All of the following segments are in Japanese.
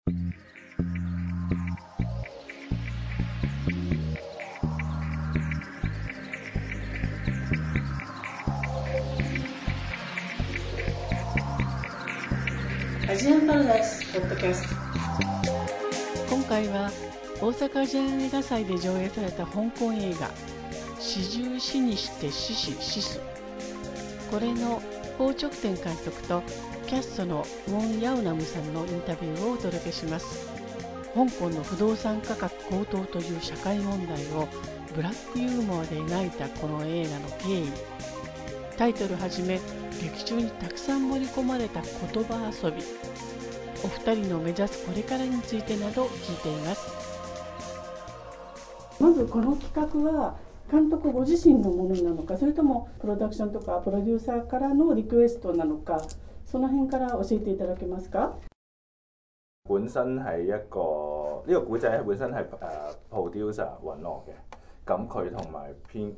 アジアンパラダイスポッドキャスト。 今回は大阪アジアン映画祭で上映された香港映画四十四にして死死死す、これの彭直天監督とキャストのウォン・ヤオナムさんのインタビューをお届けします。香港の不動産価格高騰という社会問題をブラックユーモアで描いたこの映画の経緯、タイトルはじめ劇中にたくさん盛り込まれた言葉遊び、お二人の目指すこれからについてなど聞いています。 まずこの企画は監督ご自身のものなのか、それともプロダクションとかプロデューサーからのリクエストなのか、その辺から教えていただけますか？ 本身係一個呢個古仔本身係producer 揾我嘅，咁佢同埋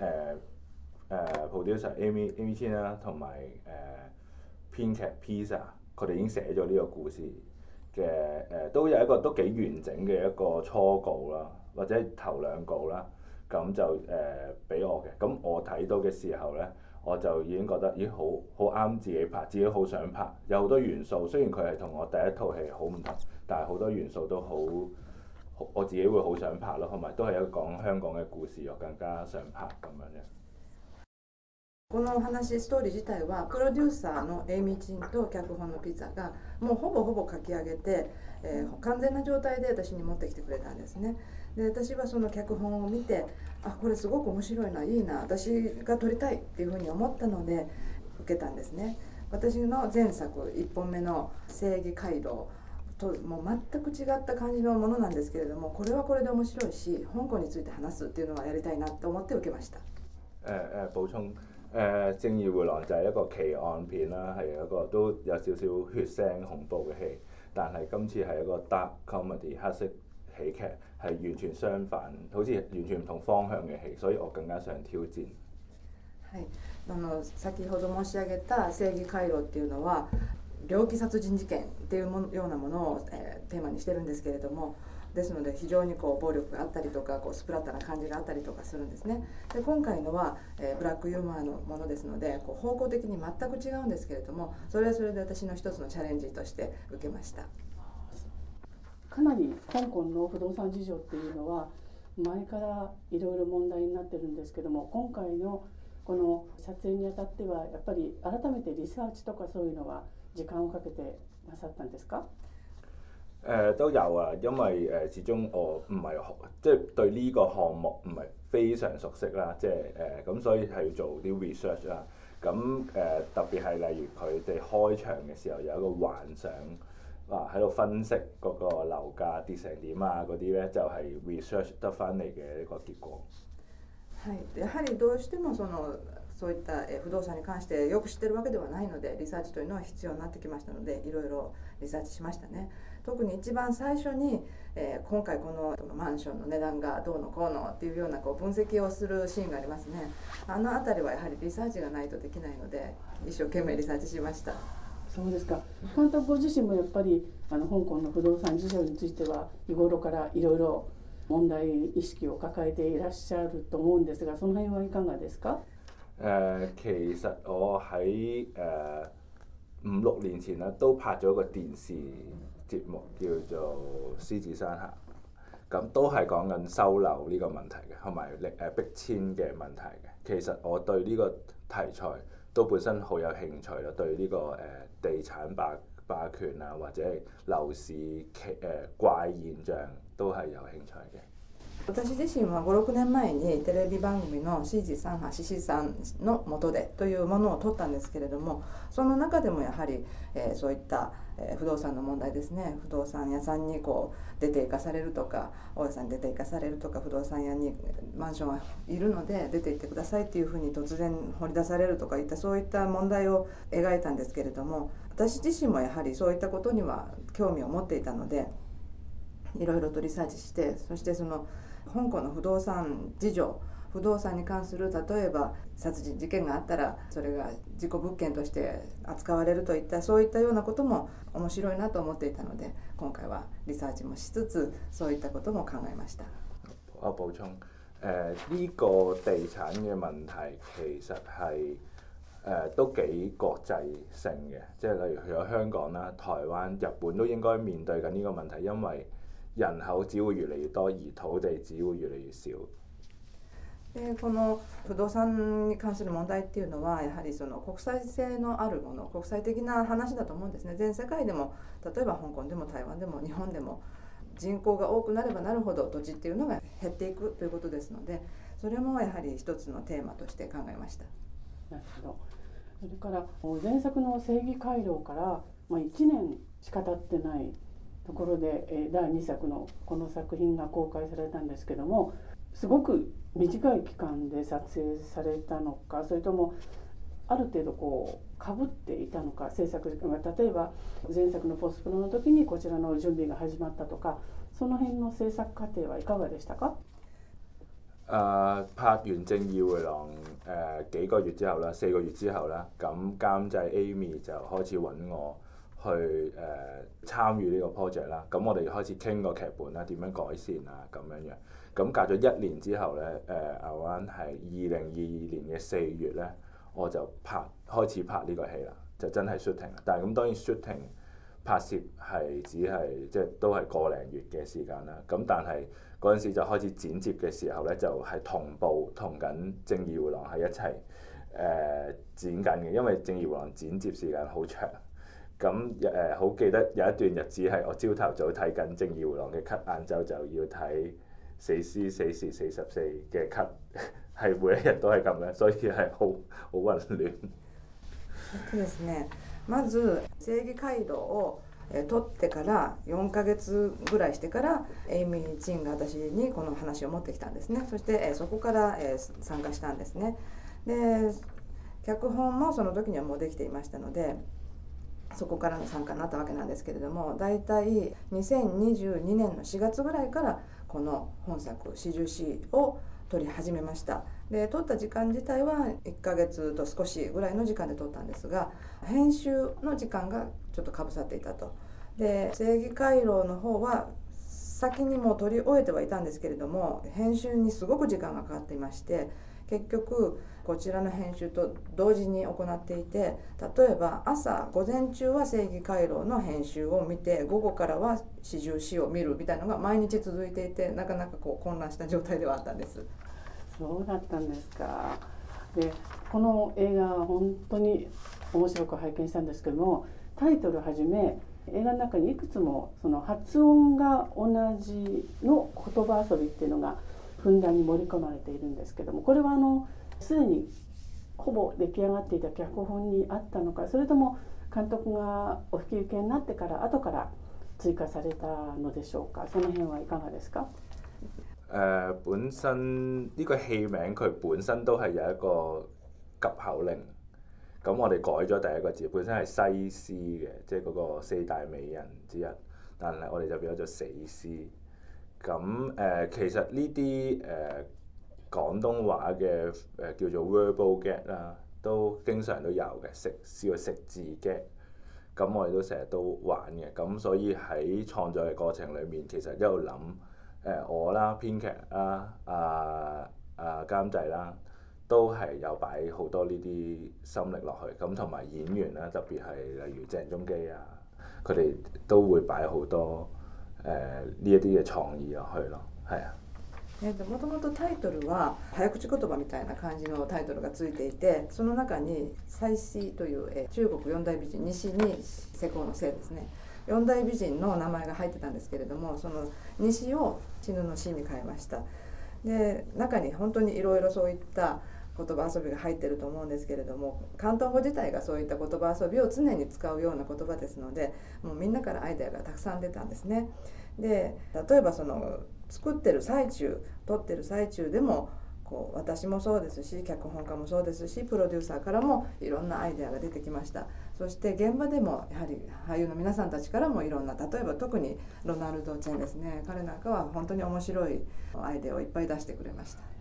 producer Amy Chan 啦，同埋編劇 Pizza， 佢哋已經寫咗呢個故事嘅都有一個都幾完整嘅一個初稿啦，或者頭兩稿啦，咁就俾我嘅。咁我睇到嘅時候咧，我就已經覺得咦好啱自己拍，自己好想拍，有好多元素。雖然佢係同我第一套戲好唔同，但係好多元素都好，我自己會好想拍咯，同埋都係一個講香港嘅故事，我更加想拍咁樣嘅。 この話ストーリー自体はプロデューサーのエイミーチンと脚本のピザがもうほぼ書き上げて、完全な状態で私に持ってきてくれたんですね。で私はその脚本を見て、これすごく面白いな、いいな、私が撮りたいっていうふうに思ったので受けたんですね。私の前作1本目の正義街道ともう全く違った感じのものなんですけれども、これはこれで面白いし、香港について話すっていうのはやりたいなと思って受けました。 補充正義迴廊就係一個奇案片啦，係一個都有少少血腥恐怖嘅戲，但係今次係一個 dark comedy 黑色喜劇，係完全相反，好似完全唔同方向嘅戲，所以我更加想挑戰。 はい、先ほど申し上げた正義回廊っていうのは猟奇殺人事件っていうようなものを、テーマにしてるんですけれども、ですので非常に暴力があったりとかスプラッタな感じがあったりとかするんですね。で今回のは、ブラックユーモアのものですので方向的に全く違うんですけれども、それはそれで私の一つのチャレンジとして受けました。 かなり香港の不動産事情っていうのは前からいろいろ問題になってるんですけども、今回のこの撮影にあたってはやっぱり改めてリサーチとかそういうのは時間をかけてなさったんですか？ 都有啊，因為始終我唔係即係對呢個項目唔係非常熟悉啦，即係咁所以係要做啲 research 啦。咁特別係例如佢哋開場嘅時候有一個幻想，喺度分析嗰個樓價跌成點啊嗰啲咧，就係 research 得翻嚟嘅一個結果。 はい、やはりどうしてもそういった不動産に関してよく知ってるわけではないので、リサーチというのは必要になってきましたので、いろいろリサーチしましたね。特に一番最初に、今回このマンションの値段がどうのこうのっていうような分析をするシーンがありますね。あの辺りはやはりリサーチがないとできないので、一生懸命リサーチしました。 そうですか。監督ご自身もやっぱり香港の不動産事情については日頃からいろいろ問題意識を抱えていらっしゃると思うんですが、その辺はいかがですか？ 其實我喺5、6年前咧都拍咗個電視節目叫做《獅子山下》，咁都係講緊收樓呢個問題嘅，同埋逼遷嘅問題嘅。其實我對呢個題材都本身好有興趣啦，對呢個地產霸權啊，或者係樓市怪現象都係有興趣嘅。 私自身は5、6年前にテレビ番組の獅子山下獅子さんの下でというものを撮ったんですけれども、その中でもやはり、そういった、不動産の問題ですね。不動産屋さんに出て行かされるとか、大家さんに出て行かされるとか、不動産屋にマンションはいるので出て行ってくださいっていうふうに突然掘り出されるとかいったそういった問題を描いたんですけれども、私自身もやはりそういったことには興味を持っていたので、いろいろとリサーチして、そしてその香港の不動産事情、 不動産に関する例えば殺人事件があったらそれが事故物件として扱われるといったそういったようなことも面白いなと思っていたので今回はリサーチもしつつそういったことも考えました。 我補充呢個地產嘅問題其實係都幾國際性嘅，即係例如有香港啦、台灣、日本都應該面對緊呢個問題，因為人口只會越嚟越多，而土地只會越嚟越少。 この不動産に関する問題っていうのはやはりその国際性のあるもの、国際的な話だと思うんですね。全世界でも例えば香港でも台湾でも日本でも人口が多くなればなるほど土地っていうのが減っていくということですので、それもやはり一つのテーマとして考えました。 なるほど。それから前作の正義回廊から1年しか経ってないところで第2作のこの作品が公開されたんですけども、すごく短い期間で撮影されたのか、それともある程度かぶっていたのか、制作時間が例えば前作のポスプロの時にこちらの準備が始まったとか、その辺の制作過程はいかがでしたか？ 拍完《正義迴廊》幾個月之後啦，4個月之後啦，咁監製 Amy 就開始揾我去參與呢個 project 啦。咁我哋開始傾個劇本啦，點樣改善啊咁樣樣。咁隔咗1年之後咧，around 係2022年嘅4月咧，我就開始拍呢個戲啦，就真係 shooting 啦。但係咁當然 shooting 拍攝係只係即係都係個零月嘅時間啦。咁但係嗰陣時就開始剪接嘅時候咧，就係同步同緊《正義迴廊》係一齊剪緊嘅，因為《正義迴廊》剪接時間好長。咁好記得有一段日子係我朝頭早睇緊《正義迴廊》嘅 cut， 晏晝就要睇4時44嘅 cut， 係每一日都係咁嘅，所以係好混亂。 そうですね。まず正義回廊を撮ってから4ヶ月ぐらいしてからエイミー・チンが私にこの話を持ってきたんですね。そしてそこから参加したんですね。で脚本もその時にはもうできていましたのでそこからの参加になったわけなんですけれども、だいたい2022年の4月ぐらいからこの本作「四十四」を撮り始めました。で撮った時間自体は1ヶ月と少しぐらいの時間で撮ったんですが、編集の時間がちょっとかぶさっていたと。で正義回廊の方は先にもう撮り終えてはいたんですけれども、編集にすごく時間がかかっていまして、結局こちらの編集と同時に行っていて、例えば午前中は正義回廊の編集を見て午後からは四十四を見るみたいなのが毎日続いていて、なかなか混乱した状態ではあったんです。 そうだったんですか。でこの映画は本当に面白く拝見したんですけども、タイトルはじめ映画の中にいくつもその発音が同じの言葉遊びっていうのがふんだんに盛り込まれているんですけども、これはすでにほぼ出来上がっていた脚本にあったのか、それとも監督がお引き受けになってから後から追加されたのでしょうか。その辺はいかがですか？ 本身呢個戲名佢本身都係有一個急口令，咁我哋改咗第一個字，本身係西施嘅，即係嗰個4大美人之一，但係我哋就變咗做死屍。咁其實呢啲廣東話嘅叫做 verbal gag 啦，都經常都有嘅，試過食字 gag， 咁我哋都成日都玩嘅，咁所以喺創作嘅過程裡面，其實一路諗我啦、編劇啦、監製啦，都係有擺好多呢啲心力落去，咁同埋演員啦，特別係例如鄭中基啊，佢哋都會擺好多呢一啲嘅創意落去咯，係啊。 もともとタイトルは早口言葉みたいな感じのタイトルがついていて、その中に祭司という、中国四大美人、西に世耕の姓ですね、四大美人の名前が入ってたんですけれども、その西を死ぬの死に変えました。で中に本当にいろいろそういった言葉遊びが入ってると思うんですけれども、広東語自体がそういった言葉遊びを常に使うような言葉ですので、もうみんなからアイデアがたくさん出たんですね。で例えばその作ってる最中、撮ってる最中でも私もそうですし、脚本家もそうですし、プロデューサーからもいろんなアイデアが出てきました。そして現場でもやはり俳優の皆さんたちからもいろんな、例えば特にロナルド・チェンですね、彼なんかは本当に面白いアイデアをいっぱい出してくれました。 そ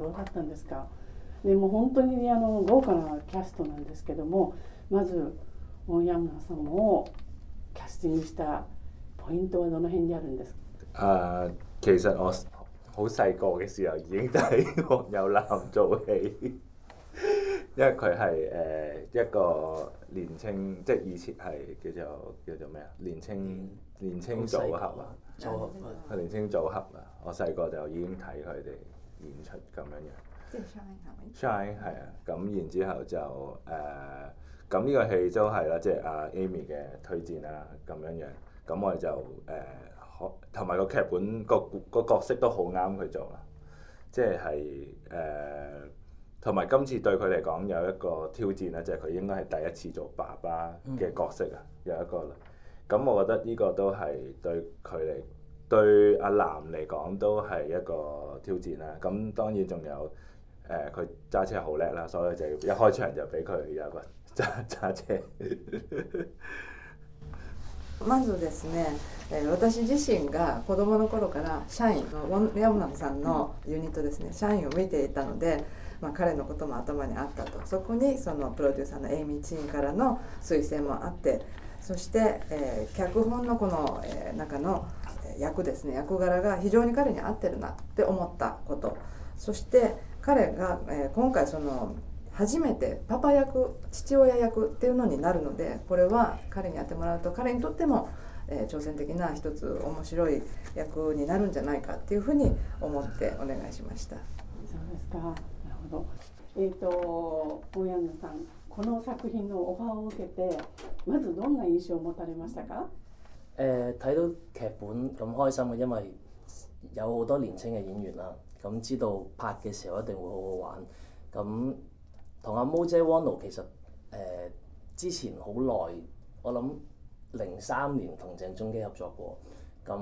そうだったんですか。でも本当に豪華なキャストなんですけども、まずウォン・ヤンナさんをキャスティングしたポイントはどの辺にあるんですか？ 其實我好細個嘅時候已經睇黃有南做戲，因為佢係一個年青，即係以前係叫做咩啊？年青組合啊，年青組合啊！我細個就已經睇佢哋演出咁樣樣。 即係 Shine 係咪 Shine 係啊，咁然之後就咁呢個戲都係啦，即係阿 Amy 嘅推薦啦，咁樣樣。咁我哋就同埋個劇本個角色都好啱佢做啦，即係同埋今次對佢嚟講有一個挑戰咧，就係佢應該係第一次做爸爸嘅角色啊，有一個。咁我覺得呢個都係對阿南嚟講都係一個挑戰啦。咁當然仲有佢揸車好叻啦，所以就一開場就俾佢有一個揸車。 まずですね、私自身が子供の頃から社員のウォン・ヤンナムさんのユニットですね、社員を見ていたので、彼のことも頭にあったと。そこにそのプロデューサーのエイミー・チンからの推薦もあって、そして、脚本のこの、中の役ですね、役柄が非常に彼に合ってるなって思ったこと、そして彼が、今回その初めてパパ役、父親役っていうのになるので、これは彼にやってもらうと彼にとっても、挑戦的な一つ面白い役になるんじゃないかっていうふうに思ってお願いしました。 そうですか。なるほど。ウォン・ヤンナさん、この作品のオファーを受けてまずどんな印象を持たれましたか？ 睇到劇本咁開心嘅，因為有好多年青嘅演員啦，咁知道拍嘅時候一定會好好玩。咁同阿毛姐 Wono 其實之前好耐，我諗03年同鄭中基合作過，咁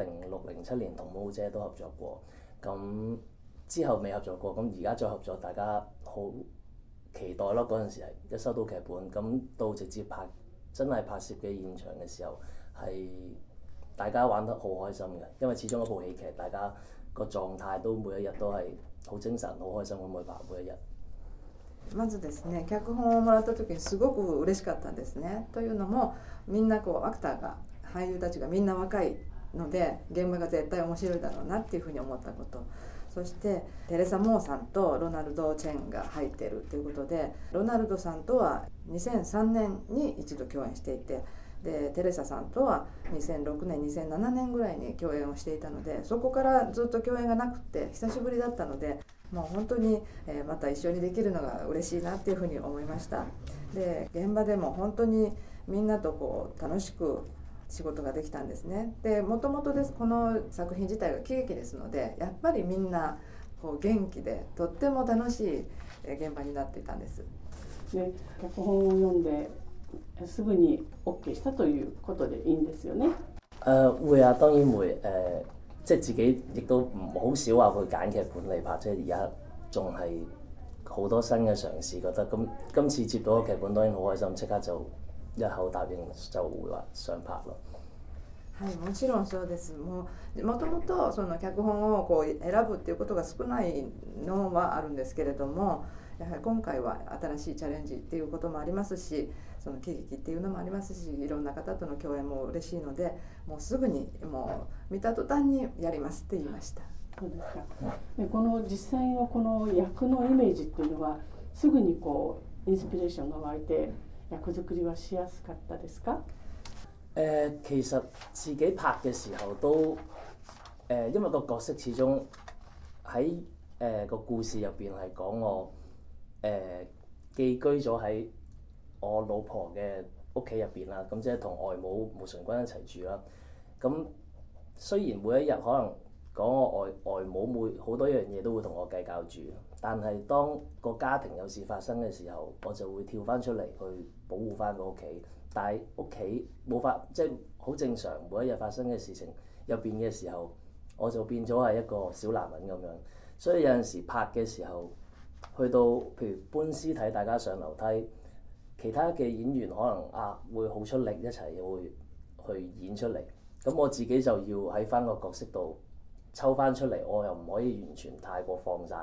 06、07年同毛姐都合作過，咁之後未合作過，咁而家再合作，大家好期待咯！嗰陣時係一收到劇本，咁到直接真係拍攝嘅現場嘅時候，係大家玩得好開心嘅，因為始終一部喜劇，大家個狀態都每一日都係好精神、好開心咁去拍每一日。 まずですね、脚本をもらった時にすごく嬉しかったんですね。というのもみんなアクターが俳優たちがみんな若いので現場が絶対面白いだろうなっていうふうに思ったこと、そしてテレサ・モーさんとロナルド・チェンが入っているということで、ロナルドさんとは2003年に一度共演していて、でテレサさんとは2006年2007年ぐらいに共演をしていたので、そこからずっと共演がなくて久しぶりだったので、もう本当にまた一緒にできるのが嬉しいなっていうふうに思いました。で現場でも本当にみんなと楽しく仕事ができたんですね。でもともとこの作品自体が喜劇ですので、やっぱりみんな元気でとっても楽しい現場になっていたんです。 で脚本を読んですぐに OK したということでいいんですよね。 會啊，當然會即係自己亦都好少話去揀劇本嚟拍，即係而家仲係好多新嘅嘗試，覺得咁今次接到個劇本當然好開心，即刻就一口答應就會話想拍咯。 はい、もちろんそうです。もともとその脚本を選ぶっていうことが少ないのはあるんですけれども、やはり今回は新しいチャレンジっていうこともありますし、その喜劇っていうのもありますし、いろんな方との共演も嬉しいので、もうすぐにもう見た途端にやりますって言いました。 そうですか。でこの実際のこの役のイメージっていうのはすぐにインスピレーションが湧いて役作りはしやすかったですか？ 其實自己拍嘅時候都因為個角色始終喺個故事入邊係講我寄居咗喺我老婆嘅屋企入邊啦，咁即係同外母毛純君一齊住啦。咁雖然每一日可能講我外母好多樣嘢都會同我計較住，但係當個家庭有事發生嘅時候，我就會跳翻出嚟去保護翻個屋企。但係屋企冇法，即係好正常，每一日發生嘅事情入邊嘅時候，我就變咗係一個小男人咁樣。所以有陣時拍嘅時候，去到譬如搬屍體，大家上樓梯，其他嘅演員可能會好出力一齊會去演出嚟。咁我自己就要喺翻個角色度抽翻出嚟，我又唔可以完全太過放晒，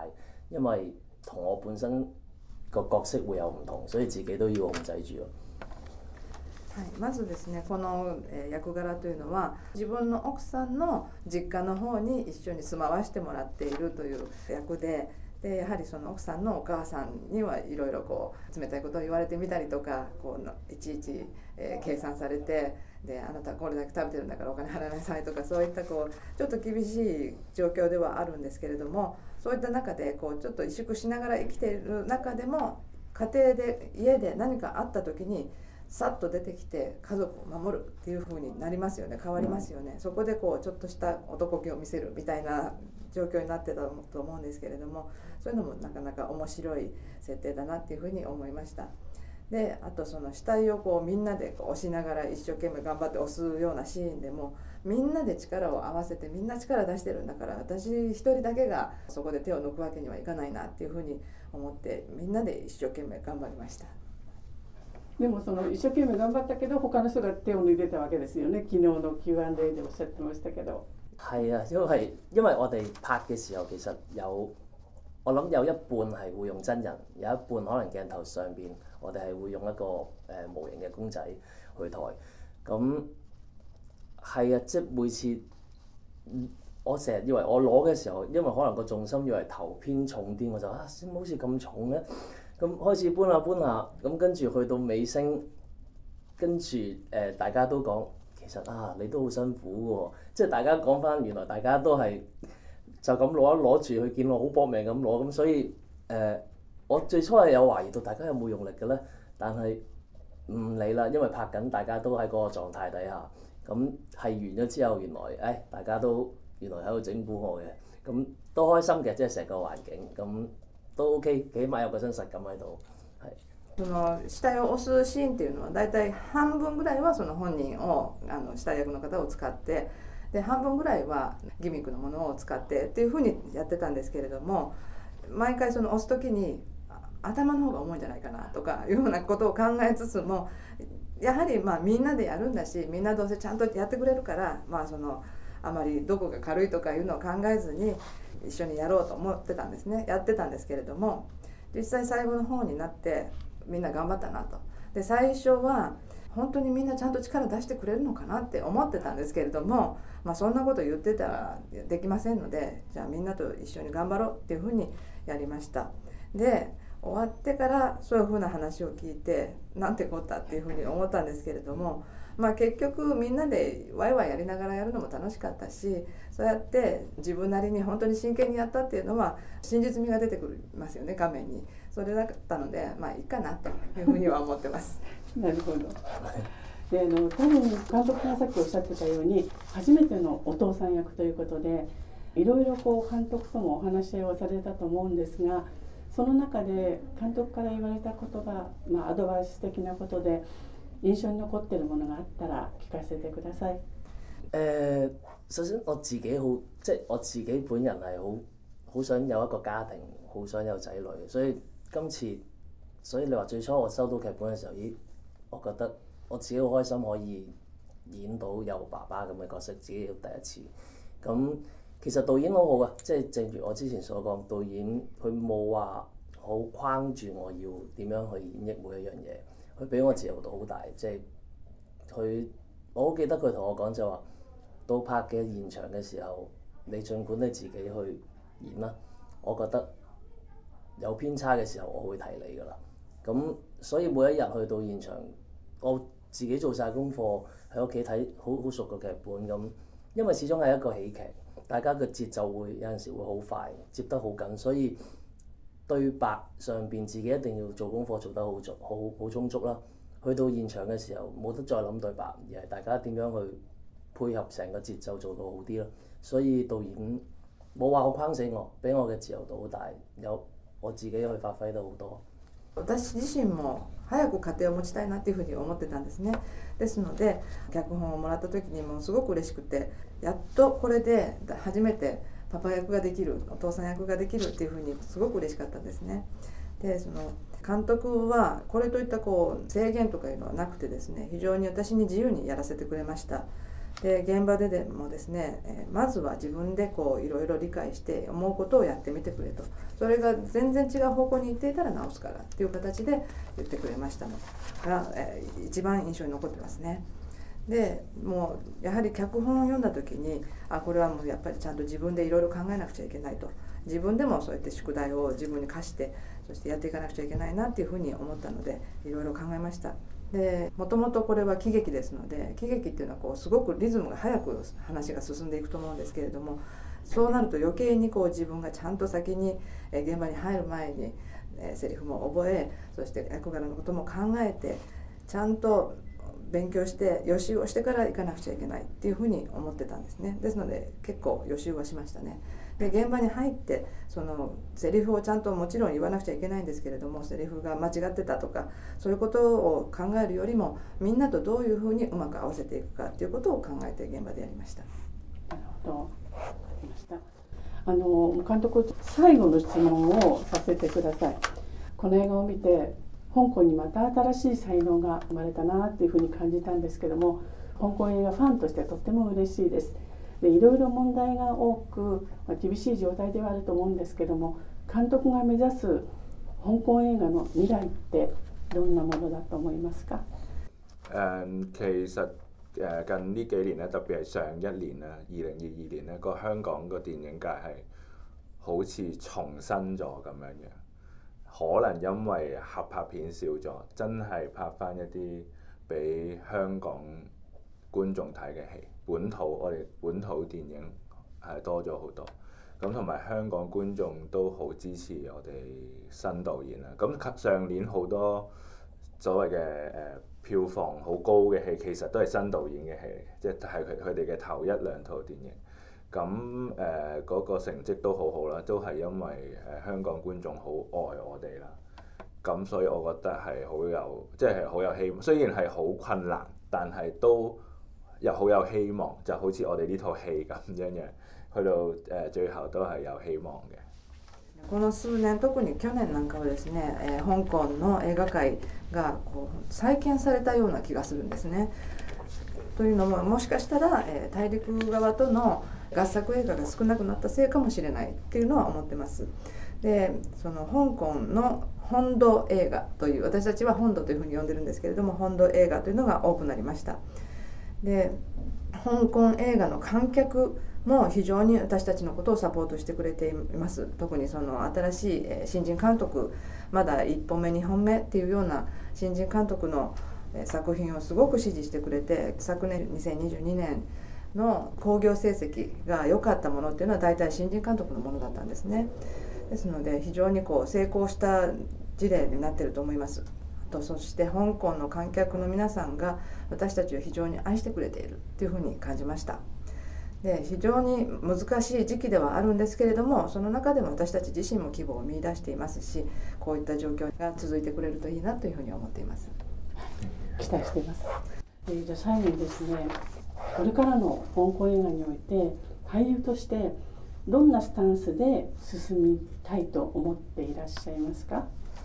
因為同我本身個角色會有唔同，所以自己都要控制住咯。 はい、まずですね、この役柄というのは自分の奥さんの実家の方に一緒に住まわしてもらっているという役で、やはりその奥さんのお母さんにはいろいろこう冷たいことを言われてみたりとか、こういちいち、計算されて、であなたはこれだけ食べてるんだからお金払いなさいとか、そういったこうちょっと厳しい状況ではあるんですけれども、そういった中でこうちょっと萎縮しながら生きている中でも、家庭で家で何かあった時にさっと出てきて家族を守るっていう風になりますよね。変わりますよね。そこでこうちょっとした男気を見せるみたいな状況になってたと思うんですけれども、そういうのもなかなか面白い設定だなっていう風に思いました。であとその死体をこうみんなでこう押しながら一生懸命頑張って押すようなシーンでも、みんなで力を合わせてみんな力出してるんだから、私一人だけがそこで手を抜くわけにはいかないなっていう風に思って、みんなで一生懸命頑張りました。 でもその一生懸命頑張ったけど他の人が手を抜いてたわけですよね。昨日の Q&A でおっしゃってましたけど。 係啊，因為我哋拍嘅時候其實我諗有一半係會用真人，有一半可能鏡頭上邊我哋係會用一個模型嘅公仔去抬。咁係啊，即係每次我成日以為我攞嘅時候，因為可能個重心以為頭偏重啲，我就先好似咁重嘅。咁開始搬下搬下，咁跟住去到尾聲，跟住大家都講其實你都好辛苦喎，即係大家講翻原來大家都係就咁攞住，佢見我好搏命咁攞，咁所以我最初係有懷疑到大家有冇用力嘅咧，但係唔理啦，因為拍緊大家都喺嗰個狀態底下，咁係完咗之後原來大家都原來喺度整蠱我嘅，咁都開心嘅，即係成個環境咁。都 OK， 起碼有個真實感喺度。 その死体を押すシーンっていうのはだいたい半分ぐらいはその本人を死体役の方を使って、で半分ぐらいはギミックのものを使ってっていうふうにやってたんですけれども、毎回その押す時に頭の方が重いんじゃないかなとかいうようなことを考えつつも、やはりみんなでやるんだし、みんなどうせちゃんとやってくれるから、あまりどこが軽いとかいうのを考えずに一緒にやろうと思ってたんですね。やってたんですけれども、実際最後の方になってみんな頑張ったなと。で最初は本当にみんなちゃんと力出してくれるのかなって思ってたんですけれども、そんなこと言ってたらできませんので、じゃあみんなと一緒に頑張ろうっていうふうにやりました。で終わってからそういうふうな話を聞いて、なんてこったっていうふうに思ったんですけれども、結局みんなでワイワイやりながらやるのも楽しかったし、そうやって自分なりに本当に真剣にやったっていうのは真実味が出てくるますよね、画面に。それだったのでいいかなというふうには思ってます。 なるほど。で多分監督がさっきおっしゃってたように初めてのお父さん役ということで、いろいろ監督ともお話し合いをされたと思うんですが、その中で監督から言われたことが、アドバイス的なことで印象に残っているものがあったら聞かせてください。 首先我自己我自己本人係好想有一個家庭，好想有仔女，所以你話最初我收到劇本嘅時候，我覺得我自己好開心可以演到有爸爸咁嘅角色，自己第一次。咁其實導演好好啊，即係正如我之前所講，導演佢冇話好框住我要點樣去演繹每一樣嘢，佢俾我自由度好大，即係我好記得佢同我講就話，到拍嘅現場嘅時候，你儘管你自己去演啦，我覺得有偏差嘅時候，我會提你㗎啦。咁所以每一日去到現場，我自己做晒功課，喺屋企睇好熟個劇本咁，因為始終係一個喜劇，大家嘅節奏會有陣時會好快，接得好緊，所以對白上邊自己一定要做功課做得好充足啦。去到現場嘅時候冇得再諗對白，而係大家點樣去配合成個節奏做到好啲咯。所以導演冇話好框死我，俾我嘅自由度好大，有我自己去發揮得好多。 私自身も早く家庭を持ちたいなっていうふうに思ってたんですね。ですので脚本をもらった時にもすごく嬉しくて、やっとこれで初めてパパ役ができる、お父さん役ができるっていうふうにすごく嬉しかったんですね。でその監督はこれといった制限とかいうのはなくてですね、非常に私に自由にやらせてくれました。 で現場でもですね、まずは自分でいろいろ理解して思うことをやってみてくれと、それが全然違う方向に行っていたら直すからっていう形で言ってくれましたのが、一番印象に残ってますね。でもうやはり脚本を読んだ時にこれはもうやっぱりちゃんと自分でいろいろ考えなくちゃいけないと、自分でもそうやって宿題を自分に課してそしてやっていかなくちゃいけないなっていうふうに思ったのでいろいろ考えました。でもともとこれは喜劇ですので、喜劇っていうのはすごくリズムが速く話が進んでいくと思うんですけれども、そうなると余計に自分がちゃんと先に現場に入る前にセリフも覚え、そして役柄のことも考えてちゃんと勉強して予習をしてから行かなくちゃいけないっていうふうに思ってたんですね。ですので結構予習はしましたね。で現場に入ってそのセリフをちゃんともちろん言わなくちゃいけないんですけれども、セリフが間違ってたとかそういうことを考えるよりもみんなとどういうふうにうまく合わせていくかっていうことを考えて現場でやりました。 なるほど、わかりました。監督、最後の質問をさせてください。この映画を見て香港にまた新しい才能が生まれたなっていうふうに感じたんですけども、香港映画ファンとしてとっても嬉しいです。でいろいろ問題が多く、厳しい状態ではあると思うんですけども、監督が目指す香港映畫の未来ってどんなものだと思いますか？ 其實近呢幾年咧，特別係上一年啦，2022年咧，香港個電影界係好似重新咗咁樣嘅。可能因為合拍片少咗，真係拍翻一啲俾香港觀眾睇嘅戲，我哋本土電影係多咗好多。咁同埋香港觀眾都好支持我哋新導演啦。咁上年好多所謂嘅票房好高嘅戲，其實都係新導演嘅戲嚟嘅，即係佢哋嘅頭一兩套電影。咁嗰個成績都好好啦，都係因為香港觀眾好愛我哋啦。咁所以我覺得係好有希望。雖然係好困難，但係都好有希望。就好似我哋呢套戲咁樣嘅，去到最後都係有希望嘅。 この数年、特に去年なんかはですね、香港の映画界が再建されたような気がするんですね。というのも、もしかしたら大陸側との合作映画が少なくなったせいかもしれないっていうのは思ってます。でその香港の本土映画という、私たちは本土というふうに呼んでるんですけれども、本土映画というのが多くなりました。で香港映画の観客も非常に私たちのことをサポートしてくれています。特にその新しい新人監督、まだ1本目2本目っていうような新人監督の作品をすごく支持してくれて、昨年2022年の興行成績が良かったものっていうのは大体新人監督のものだったんですね。ですので非常に成功した事例になっていると思います。そして香港の観客の皆さんが私たちを非常に愛してくれているというふうに感じました。で非常に難しい時期ではあるんですけれども、その中でも私たち自身も希望を見出していますし、こういった状況が続いてくれるといいなというふうに思っています。 期待しています。じゃあ最後にですね、これからの香港映画において俳優としてどんなスタンスで進みたいと思っていらっしゃいますか？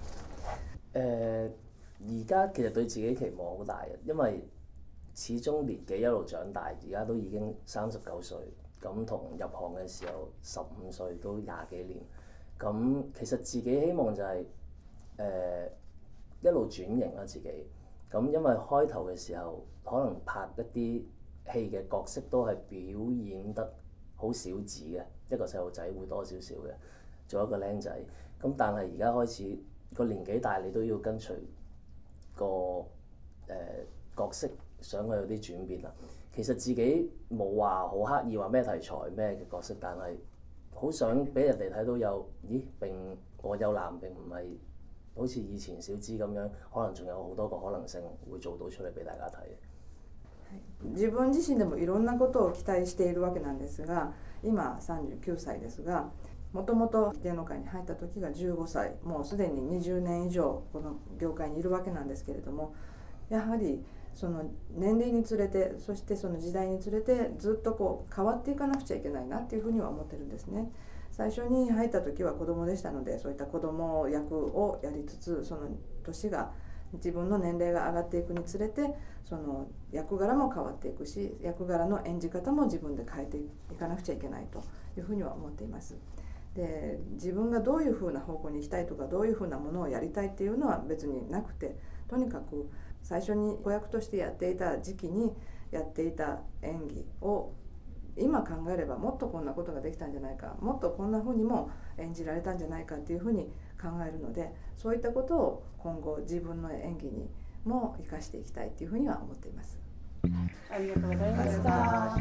而家其實對自己期望好大嘅，因為始終年紀一路長大，而家都已經39歲，咁同入行嘅時候15歲都20幾年，咁其實自己希望就係一路轉型啦自己。咁因為開頭嘅時候可能拍一啲戲嘅角色都係表演得好小子嘅，一個細路仔會多少少嘅，做一個僆仔。咁但係而家開始個年紀大，你都要跟隨個角色想佢有啲轉變啦。其實自己冇話好刻意話咩題材咩嘅角色，但係好想俾人哋睇到我有男並唔係好似以前小資咁樣，可能仲有好多個可能性會做到出嚟俾大家睇。 自分自身でもいろんなことを期待しているわけなんですが、今39歳ですが、もともと芸能界に入った時が15歳、もうすでに20年以上この業界にいるわけなんですけれども、やはりその年齢につれて、そしてその時代につれてずっと変わっていかなくちゃいけないなっていうふうには思ってるんですね。最初に入った時は子供でしたので、そういった子供役をやりつつ、その年が自分の年齢が上がっていくにつれてその役柄も変わっていくし、役柄の演じ方も自分で変えていかなくちゃいけないというふうには思っています。で、自分がどういうふうな方向に行きたいとかどういうふうなものをやりたいっていうのは別になくて、とにかく最初に子役としてやっていた時期にやっていた演技を今考えればもっとこんなことができたんじゃないか、もっとこんなふうにも演じられたんじゃないかっていうふうに考えるので、そういったことを今後自分の演技にも生かしていきたいっていうふうには思っています。 ありがとうございました。 いか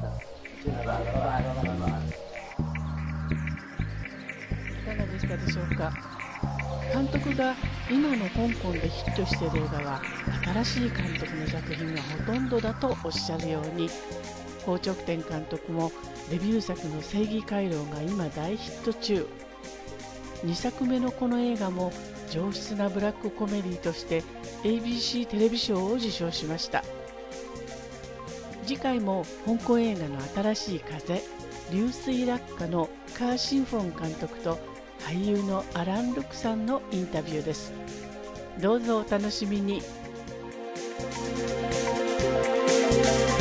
がでしたでしょうか。監督が今の香港でヒットしている映画は新しい監督の作品がほとんどだとおっしゃるように、侯直天監督もデビュー作の正義回廊が今大ヒット中。2作目のこの映画も上質なブラックコメディとして ABC テレビ賞を受賞しました。次回も香港映画の新しい風、流水落下のカー・シンフォン監督と俳優のアラン・ルクさんのインタビューです。どうぞお楽しみに。